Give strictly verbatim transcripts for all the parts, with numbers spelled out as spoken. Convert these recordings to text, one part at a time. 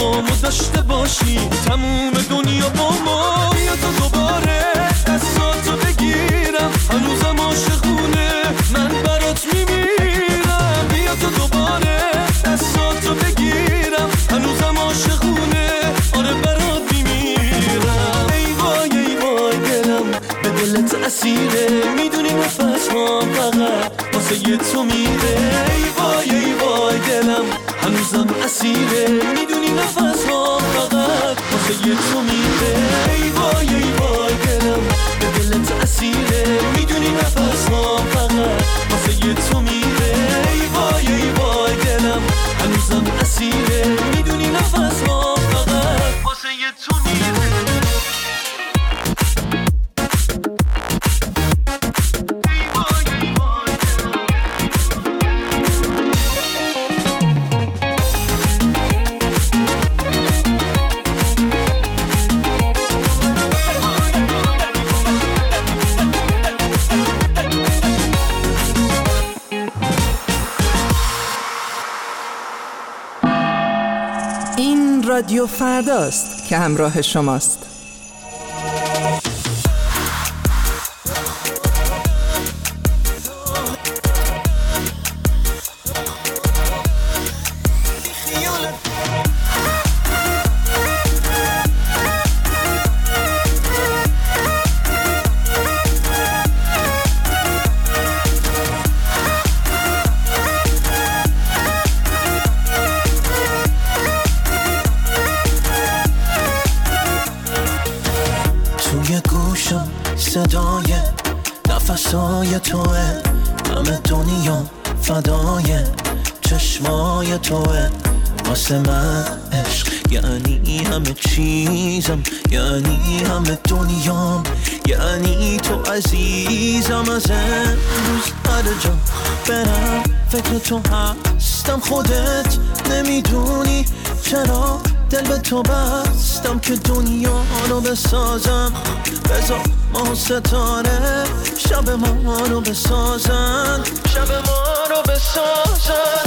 با ما داشته باشی تموم دنیا با ما. بیا تو دوباره دستاتو بگیرم هنوزم عاشقونه من برات میمیرم. بیا تو دوباره دستاتو بگیرم هنوزم عاشقونه آره برات میمیرم. ای وای ای وای دلم به دلت اسیره میدونی نفس هم فقط واسه یه تو میره. ای وای ای وای دلم هنوزم اسیره میدونی نفس هم فقط واسه یه تو میره. ای وای ای وای دلم به دلت اسیره میدونی نفس هم فقط واسه یه تو میره. ای وای ای وای دلم هنوزم اسیره میدونی نفس هم فقط واسه یه تو میره. رادیو فرداست که همراه شماست. صدای نفسای توه همه دنیا فدای چشمای توه واسه من عشق یعنی همه چیزم یعنی همه دنیام یعنی تو عزیزم. از امروز هر جا برم فکر تو هستم خودت نمیدونی چرا دل به تو بستم که دنیا رو بسازم. بذار ما ستاره شب ما رو بسازن شب ما رو بسازن.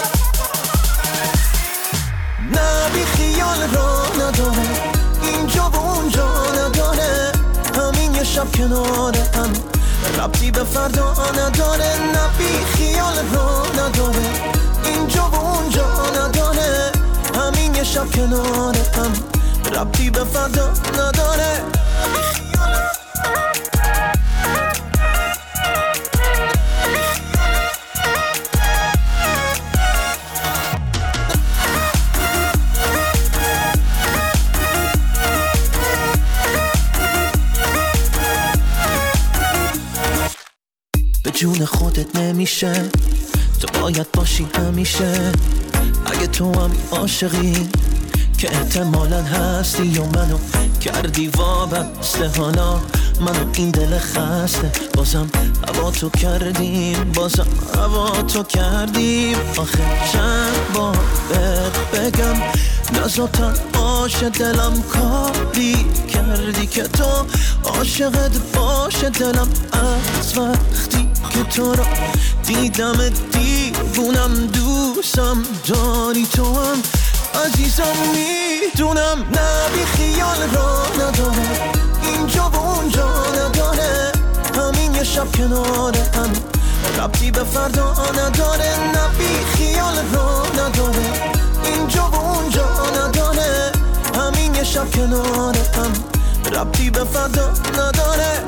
نه بی خیال را نداره اینجا و اونجا نداره همین یه شب کناره هم ربطی به فردا نداره. نه بی خیال را نداره اینجا و اونجا نداره همین یه شب کناره هم ربطی به فردا نداره. به جون خودت نمیشه تو باید باشی همیشه. اگه تو هم عاشقی که احتمالاً هستی و منو کردی وابسته حالا منو این دل خسته بازم هوا تو کردیم بازم هوا تو کردیم. آخه چند بار بهت بگم نزاتن باشه دلم کاری کردی که تو عاشقت باشه دلم از وقتی که تو را دیدم دیوونم دوستم داری تو هم عزیزم میدونم. نه بی خیال را نداره اینجا و اونجا نداره همین یه شب کناره هم ربطی به فردا نداره. نه بی خیال را نداره اینجا و اونجا نداره همین یه شب کناره هم ربطی به فردا نداره.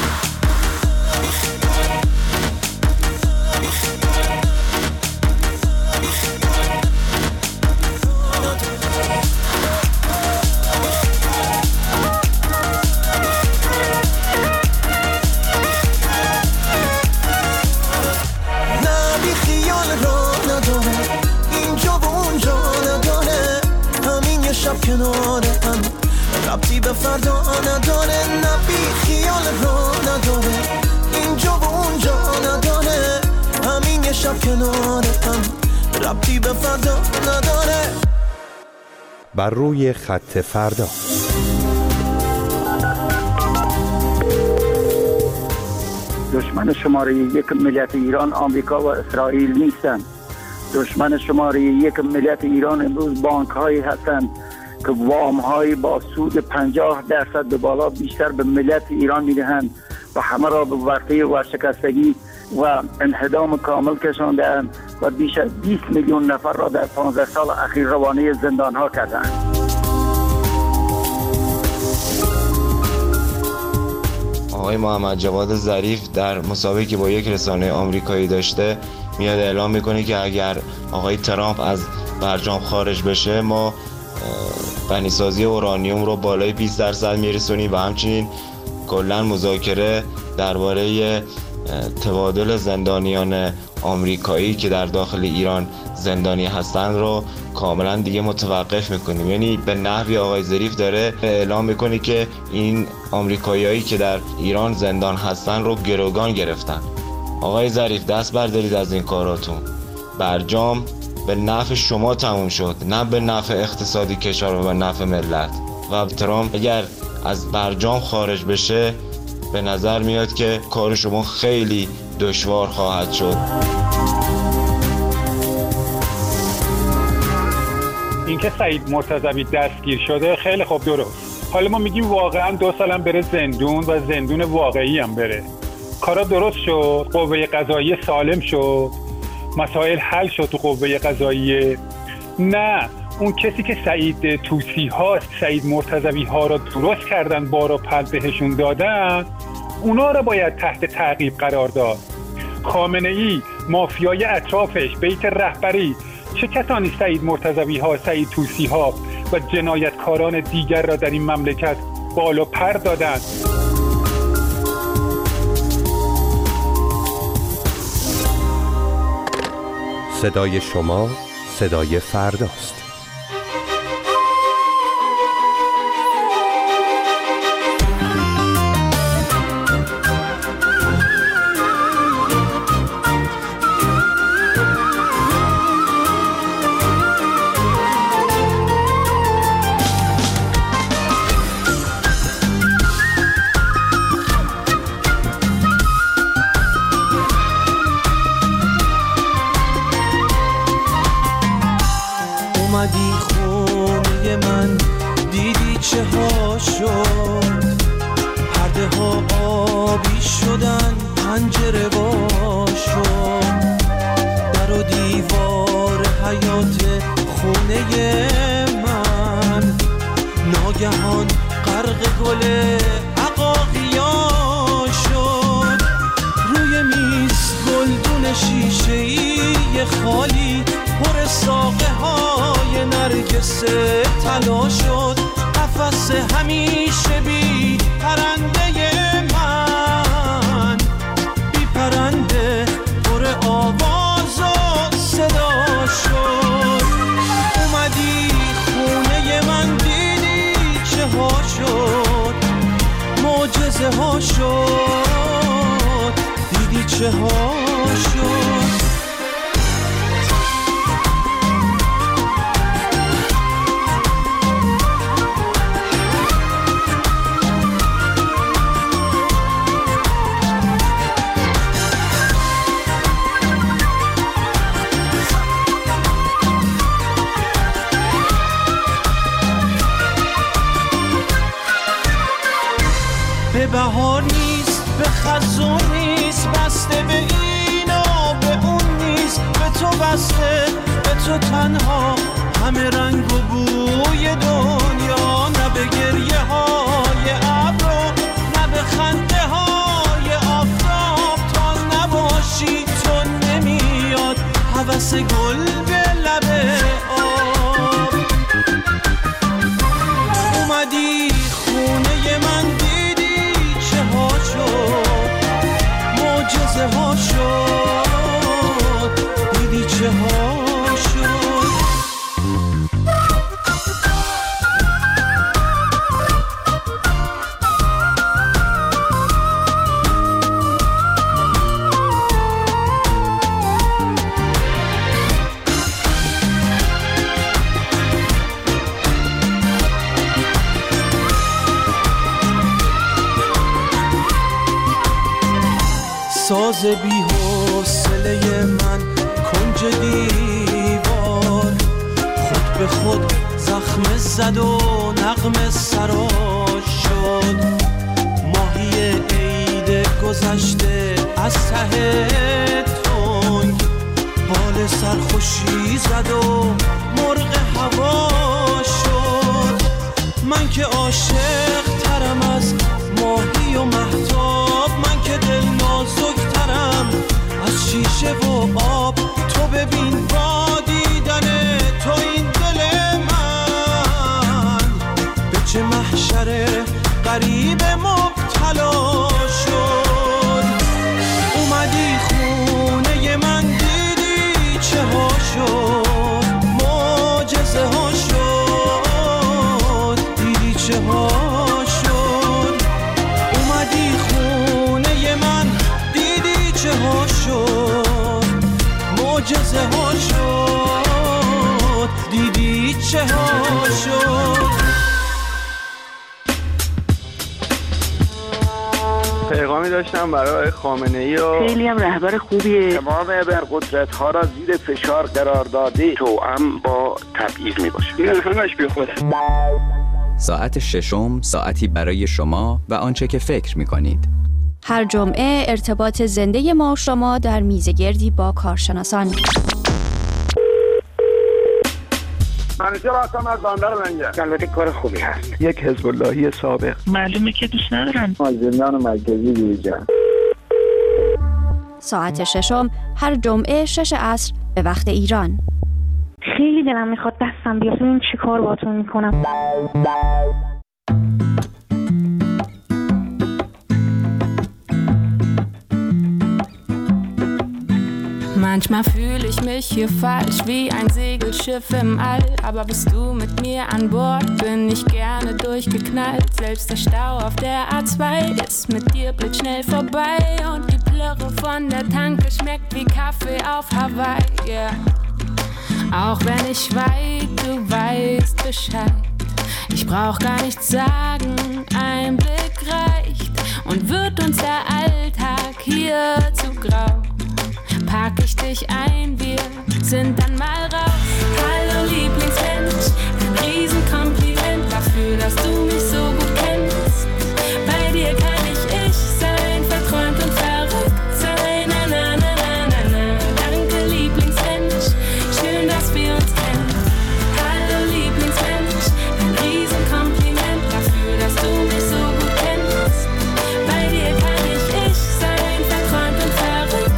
کناره هم ربطی به فردا نداره. نه بی خیال را نداره اینجا و اونجا نداره همین یه شب کناره هم ربطی به فردا نداره. بر روی خط فردا دشمن شماره یک ملت ایران آمریکا و اسرائیل نیستند دشمن شماره یک ملت ایران امروز بانک هایی هستند که وام های با سود پنجاه درصد به بالا بیشتر به ملت ایران میدهند و همه را به ورطه ورشکستگی و انهدام کامل کشاندند و بیش از بیست میلیون نفر را در پانزده سال اخیر روانه زندان ها کردند. آقای محمد جواد ظریف در مسابقه که با یک رسانه آمریکایی داشته میاد اعلام میکنه که اگر آقای ترامپ از برجام خارج بشه ما غنیسازی اورانیوم رو بالای بیست درصد میرسونیم و همچنین کلا مذاکره درباره تبادل زندانیان آمریکایی که در داخل ایران زندانی هستند رو کاملا دیگه متوقف میکنیم. یعنی به نحوی آقای ظریف داره اعلام میکنه که این آمریکاییایی که در ایران زندان هستن رو گروگان گرفتن. آقای ظریف دست بردارید از این کاراتون. برجام به نفع شما تموم شد، نه به نفع اقتصادی کشور و به نفع ملت. و ترامپ اگر از برجام خارج بشه به نظر میاد که کار شما خیلی دشوار خواهد شد. اینکه سعید مرتضوی دستگیر شده خیلی خوب درست. حالا ما میگیم واقعا دو سالم بره زندون و زندون واقعی هم بره. کارا درست شد، قوه قضاییه سالم شد، مسائل حل شد تو قوه قضاییه. نه، اون کسی که سعید طوسی هاست، سعید مرتضوی ها را درست کردن، بارا پل بهشون دادن، اونا را باید تحت تعقیب قرار داد. خامنه ای، مافیای اطرافش، بیت رهبری، چه کسانی سعید مرتضوی ها، سعید طوسی ها و جنایتکاران دیگر را در این مملکت بالا پر دادند. صدای شما صدای فرداست. اومدی خونه من، دیدی چه ها شد، پرده ها آبی شدن، پنجره وا شد، در و دیوار حیات خونه من ناگهان غرق گل عقاقیا شد. روی میز گلدون شیشه‌ای خالی پر ساقه های نرگس طلا شد. قفس همیشه بی پرنده من، بی پرنده پر آواز و صدا شد. اومدی خونه من، دیدی چه ها شد، معجزه ها شد، دیدی چه ها شد. به بهار نیست، به خزون نیست، بسته به اینا به اون نیست، به تو بسته، به تو تنها، همه رنگ و بوی دنیا. نه به گریه های ابرو، نه به خنده های آفتاب، تا نباشی تو نمیاد هوس گل به لب آب. اومدی خونه من، معجزه ها شد، دیدی چه ها شد. ساز بی حوصله من، کنج به خود زخم زد و نغمه سراش شد. ماهی عید گذشته از ته تنگ بال سرخوشی زد و مرغ هوا شد. من که عاشق ترم از ماهی و مهتاب، من که دل نازک ترم از شیشه و آب. تو ببین با دیدن تو این دل من به چه محشر غریب مبتلا شد. اومدی خونه من دیدی چه ها شد، معجزه ها شد، دیدی چه ها شد. اومدی خونه من دیدی چه ها شد، معجزه ها شد، دیدی چه ها شد. پیغامی داشتم برای خامنه‌ای و خیلی هم رهبر خوبیه. تمام ابرقدرت ها را زیر فشار قرار داده، توأم با تبعیض می باشه. این همش بی خوده. ساعت ششم، ساعتی برای شما و آنچه که فکر می کنید. هر جمعه ارتباط زنده ما و شما در میزگردی با کارشناسان. منیجر هستم از بندر منجر. البته کار خوبی هست. یک حزب اللهی سابق. معلومه که دوست ندارن. از زندان مرکزی بیرون. ساعت ششم هر جمعه شش عصر به وقت ایران. خیلی دلم میخواد دستم بیاد ببینم چی کار باهاتون میکنم. Manchmal fühle ich mich hier falsch wie ein Segelschiff im All. Aber bist du mit mir an Bord, bin ich gerne durchgeknallt. Selbst der Stau auf der A zwei ist mit dir blitzschnell vorbei. Und die Plörre von der Tanke schmeckt wie Kaffee auf Hawaii, yeah. Auch wenn ich weit, du weißt Bescheid. Ich brauch gar nichts sagen, ein Blick reicht. Und wird uns der Alltag hier zu grau, pack ich dich ein, wir sind dann mal raus. Hallo Lieblingsmensch, ein Riesenkompliment dafür, dass du mich so gut kennst. Bei dir kann ich ich sein, verträumt und verrückt sein. Na, na, na, na, na, na. Danke Lieblingsmensch, schön, dass wir uns kennen. Hallo Lieblingsmensch, ein Riesenkompliment dafür, dass du mich so gut kennst. Bei dir kann ich ich sein, verträumt und verrückt.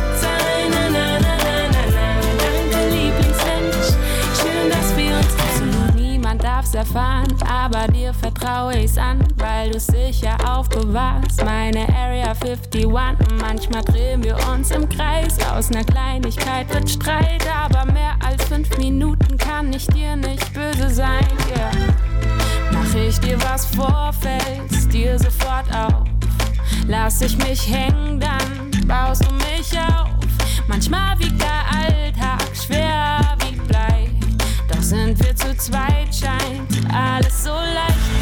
Darf's erfahren, aber dir vertraue ich's an, weil du's sicher aufbewahrst. Meine Area einundfünfzig, manchmal drehen wir uns im Kreis. Aus ner Kleinigkeit wird Streit, aber mehr als fünf Minuten kann ich dir nicht böse sein, yeah. Mach ich dir was vor, fällt's dir sofort auf. Lass ich mich hängen, dann baust du mich auf. Manchmal wiegt der Alltag schwer wie Blei. Doch sind wir zu zweit, scheint alles so leicht.